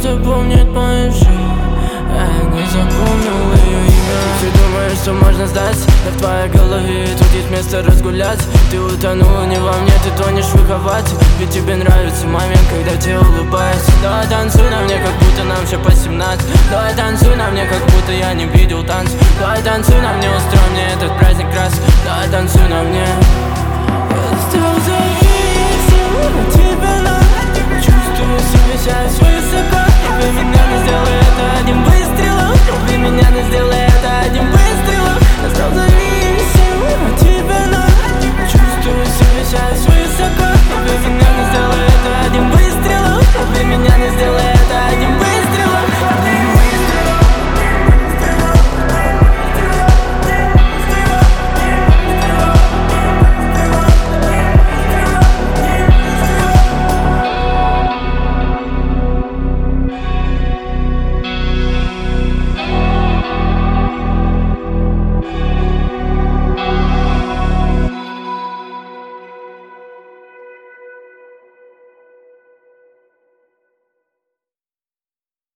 запомнить мою жизнь, я не запомнил ее имя. Ты думаешь, что можно сдаться? Да в твоей голове тут есть место разгуляться. Ты утонула не во мне, ты тонешь в их апатии. Ведь тебе нравится момент, когда тебе улыбаются. Да,